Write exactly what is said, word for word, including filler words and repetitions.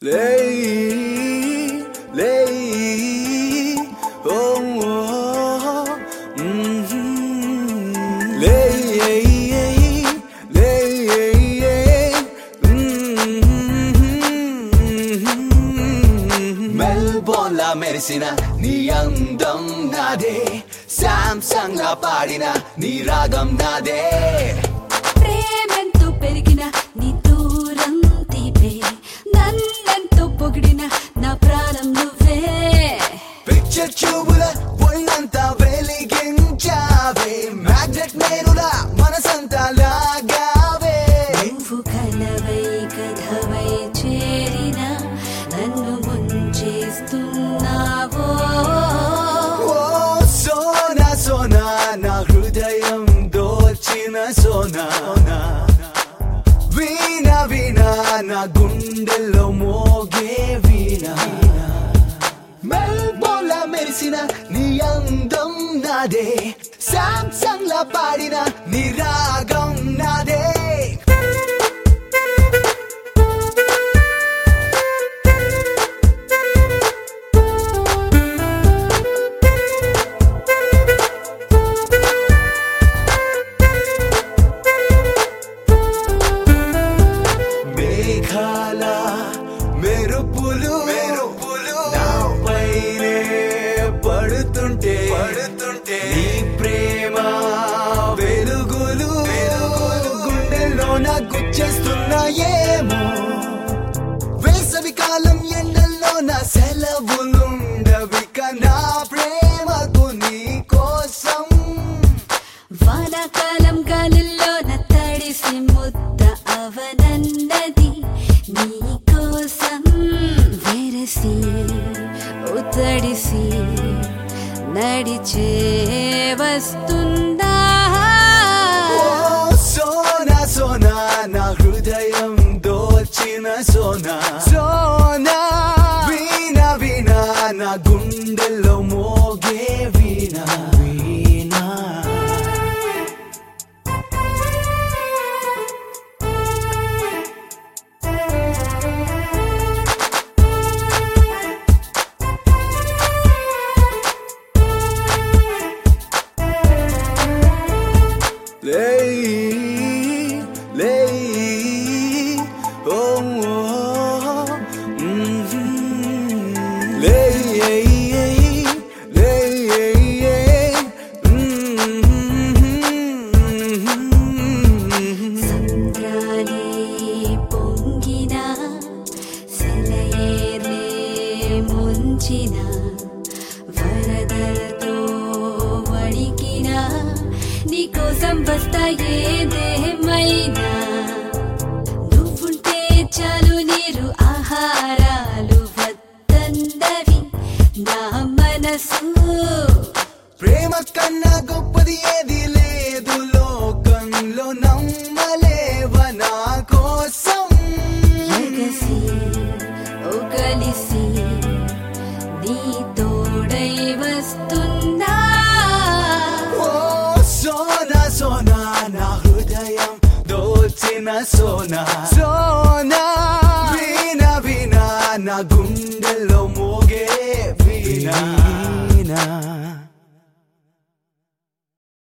Lay, lay, oh, oh, mm-hmm. Lay, lay, mm-hmm. Melbourne la మెరిసిన నీ అందం నాదే Samsung la పాడిన నీ రాగం నాదే ప్రేమంతో పెరిగిన నీ దూరం తీపే నన్నెంతో పొగిడిన నా ప్రాణం నువ్వే పిక్చర్ చూపుల ఒళ్ళంతా వెలిగించావే మ్యాగ్నెట్ నేనులా మనసంతా లాగావే నువ్వు కలవై కథవై చేరిన నన్ను ముంచేస్తున్నావో ఓ సోనా సోనా నా హృదయం దోచిన సోనా వీణా వీణా నా గుండెల్లో మోగే వీణా మెల్బోర్న్ లా మెరిసిన నీ అందం నాదే సామ్సంగ్ లా పాడిన నీ రాగం నాదే మేఘాల మెరుపులు మెరుపులు నాపైనే పడుతుంటే పడుతుంటే నీ ప్రేమ వెలుగులు వెలుగులు గుండెల్లో నా గుచ్చేస్తున్నాయేమో వేసవి కాలం ఎండల్లో నా సెలవులుండవిక నా ప్రేమకు నీ కోసం వానాకాలం గాలిలో నా తడిసి ముద్ద అవనన్నది నీ కోసం వెరసి ఉతడిసి నడిచే వస్తుందా ఓ సోనా సోనా నా హృదయం దోచిన సోనా సోనా వీణా వీణా నా గుండెల్లో మోగే వీణా వీణా Lay, lay, oh, oh, mm-hmm. Lay, lay, mm-hmm. సంద్రాలే పొంగిన సెలయేర్లే ముంచిన వరదలతో వణికిన నీకోసం వస్తా ఏదేమైనా నువ్వుంటే చాలు నీరు ఆహారాలు వద్దన్నవి నా మనసు ప్రేమ కన్నా గొప్పది ఏది లేదు లోకంలో నమ్మలేవ నా కోసం ఎగసి ఓ కలిసి నీ తోడై వస్తున్నా ఓ సోనా సోనా నా హృదయం దోచిన సోనా సోనా వీణా వీణా నా గుండెల్లో మోగే వీణా